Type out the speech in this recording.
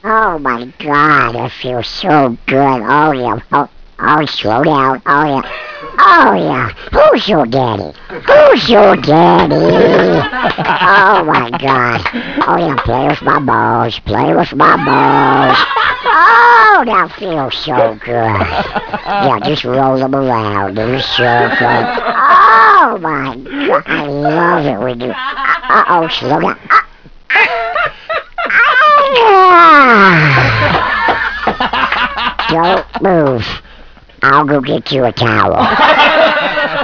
Oh my God, that feels so good. Oh yeah. Oh, slow down. Oh yeah. Oh yeah. Who's your daddy? Who's your daddy? Oh my God. Oh yeah. Play with my balls. Play with my balls. Oh, that feels so good. Yeah, just roll them around in a circle. Oh my God, I love it when you. Oh, slow down. Don't move. I'll go get you a towel.